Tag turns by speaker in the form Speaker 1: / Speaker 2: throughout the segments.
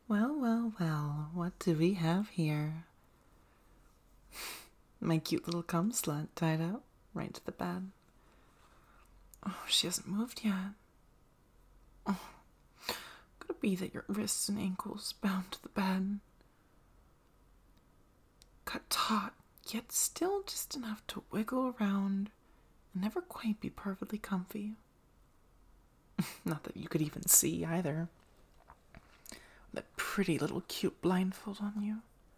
Speaker 1: Well, well, well, what do we have here? My cute little cum slut tied up right to the bed. Oh, she hasn't moved yet. Oh, could it be that your wrists and ankles bound to the bed? Cut taut, yet still just enough to wiggle around and never quite be perfectly comfy. Not that you could even see either. That pretty little cute blindfold on you.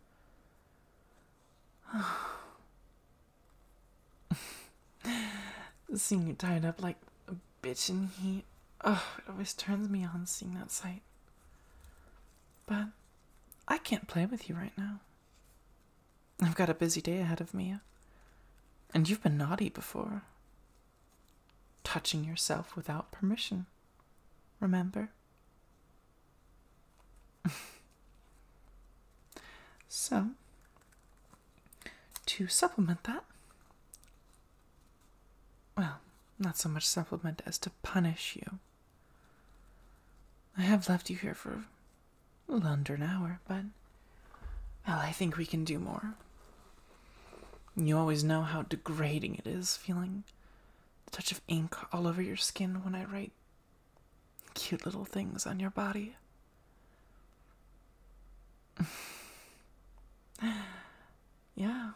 Speaker 1: Seeing you tied up like a bitch in heat. Oh, it always turns me on seeing that sight. But I can't play with you right now. I've got a busy day ahead of me. And you've been naughty before. Touching yourself without permission. Remember? So, to supplement that, well, not so much supplement as to punish you. I have left you here for a little under an hour, but, well, I think we can do more. You always know how degrading it is feeling the touch of ink all over your skin when I write cute little things on your body. Yeah.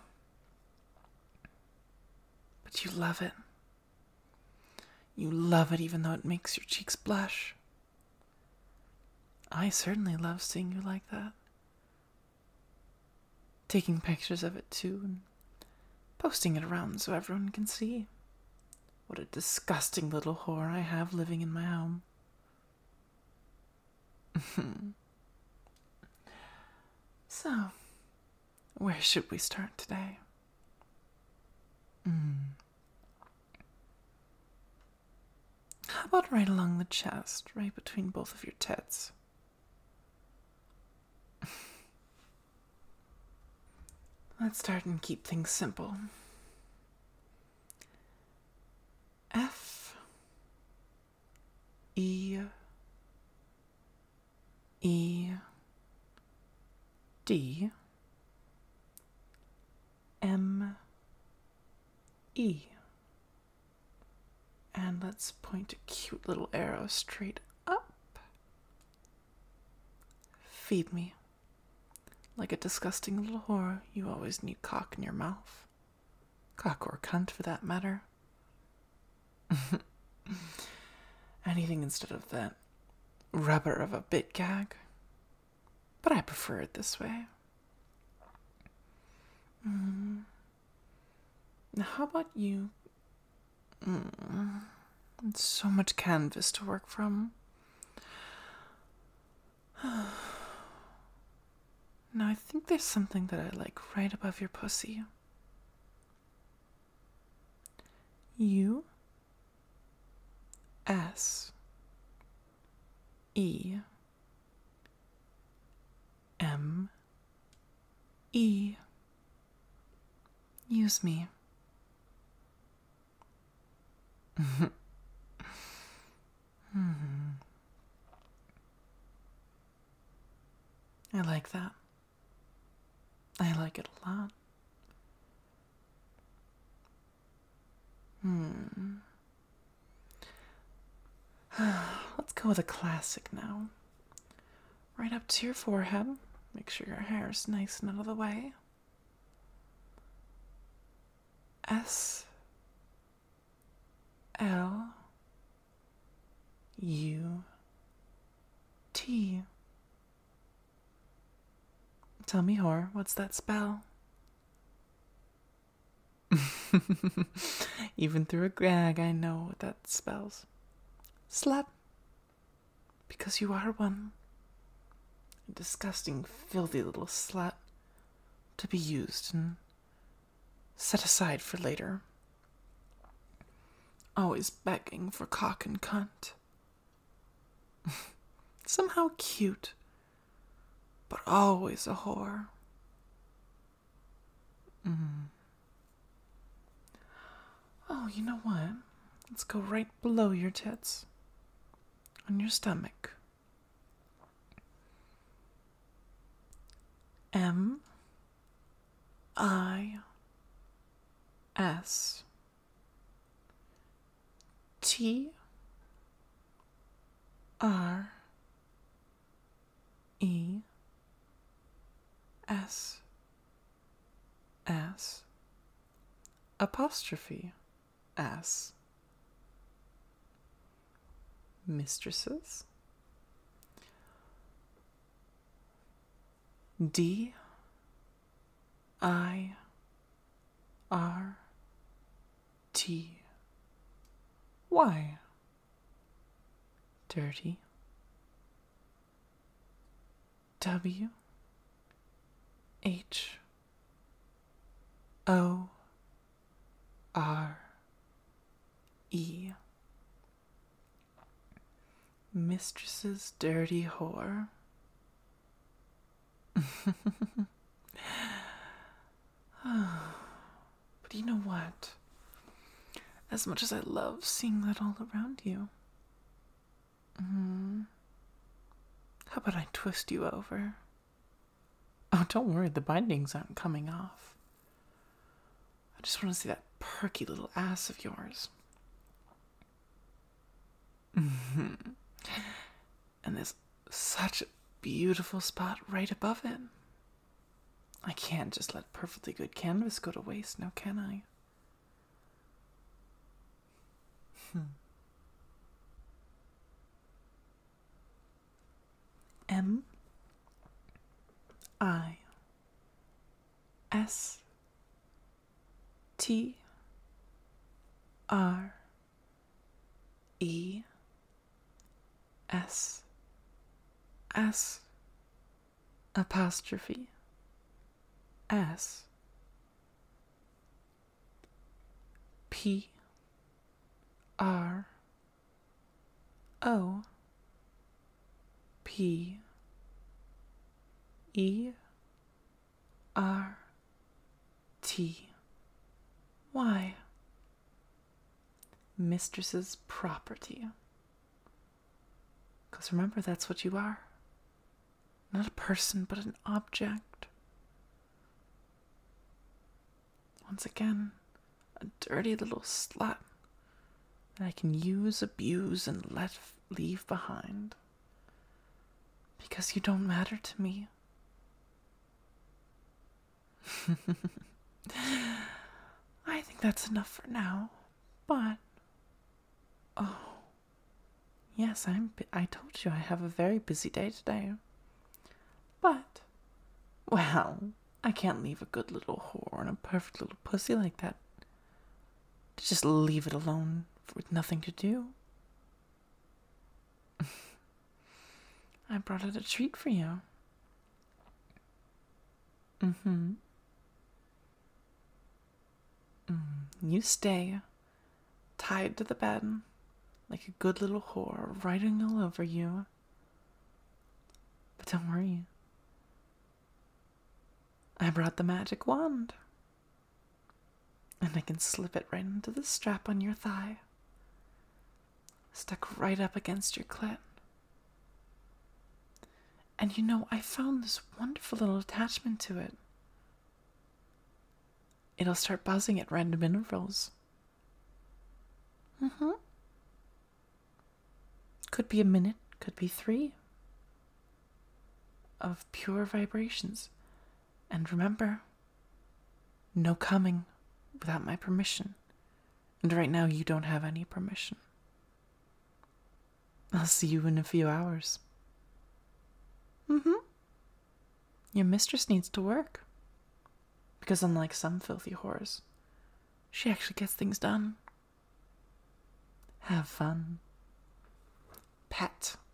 Speaker 1: But you love it. You love it even though it makes your cheeks blush. I certainly love seeing you like that. Taking pictures of it too and posting it around so everyone can see what a disgusting little whore I have living in my home. So, where should we start today? How about right along the chest, right between both of your tits? Let's start and keep things simple. F E E D M E. And let's point a cute little arrow straight up. Feed me. Like a disgusting little whore, you always need cock in your mouth. Cock or cunt, for that matter. Anything instead of that rubber of a bit gag. But I prefer it this way. Now, how about you? It's so much canvas to work from. Now, I think there's something that I like right above your pussy. U S E M E. Use me. I like that. I like it a lot. Let's go with a classic now. Right up to your forehead. Make sure your hair is nice and out of the way. S L U T. Tell me, whore, what's that spell? Even through a gag, I know what that spells. Slut. Because you are one. A disgusting, filthy little slut to be used and set aside for later. Always begging for cock and cunt. Somehow cute, but always a whore. Oh, you know what? Let's go right below your tits. On your stomach. MISTRES apostrophe S. Mistresses. DIRTY. Dirty. WHORE. Mistress's dirty whore. But you know what? As much as I love seeing that all around you, how about I twist you over? Oh, don't worry, the bindings aren't coming off. I just want to see that perky little ass of yours. And there's such a beautiful spot right above it. I can't just let perfectly good canvas go to waste, now can I? MISTRES apostrophe S PROPERTY. Mistress's property. Because remember, that's what you are. Not a person, but an object. Once again, a dirty little slut that I can use, abuse, and leave behind. Because you don't matter to me. I think that's enough for now. But, oh, yes, I told you I have a very busy day today. But, well, I can't leave a good little whore and a perfect little pussy like that to just leave it alone with nothing to do. I brought it a treat for you. You stay tied to the bed like a good little whore riding all over you. But don't worry. I brought the magic wand. And I can slip it right into the strap on your thigh. Stuck right up against your clit. And you know, I found this wonderful little attachment to it. It'll start buzzing at random intervals. Could be a minute, could be 3. Of pure vibrations. And remember, no coming without my permission. And right now you don't have any permission. I'll see you in a few hours. Your mistress needs to work. Because unlike some filthy whores, she actually gets things done. Have fun. Pet.